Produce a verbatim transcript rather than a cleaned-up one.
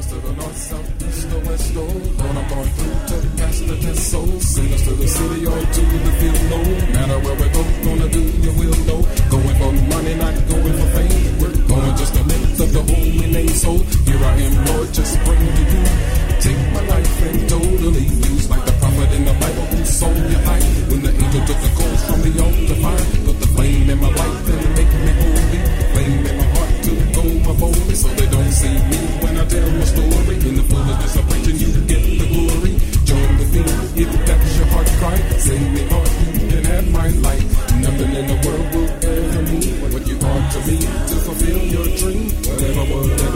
us to the north, south, east, or west, oh Lord, I'm going through to pass the test, so send us to the city or to the field, no matter where we go, gonna do your will, no going for money, not going for fame, we're going just to lift up the holy name, so here I am, Lord, just bring me you, take my life and totally use like the prophet in the Bible who saw your light, when the angel took the coals from the altar fire, put the flame in my life and make me holy, flame in my heart to go my boldly, so they don't see me when I tell my story, in the foolishness of preaching you get the glory, join with me if that's your heart cry, sing me Lord, you can have my life, nothing in the world will ever mean what you are to me, to fulfill your dream, whatever, whatever